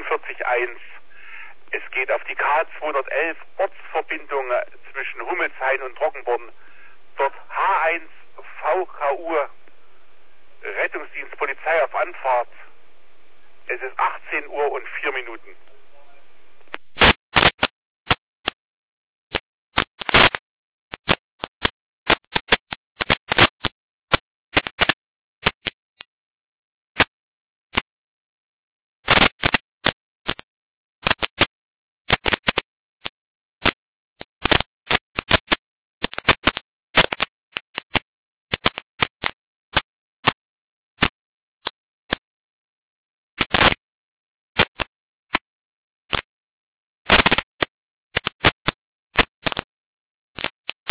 41.1. Es geht auf die K211 Ortsverbindung zwischen Hummelshain und Trockenborn. Dort H1 VKU Rettungsdienst Polizei auf Anfahrt. Es ist 18 Uhr und 4 Minuten.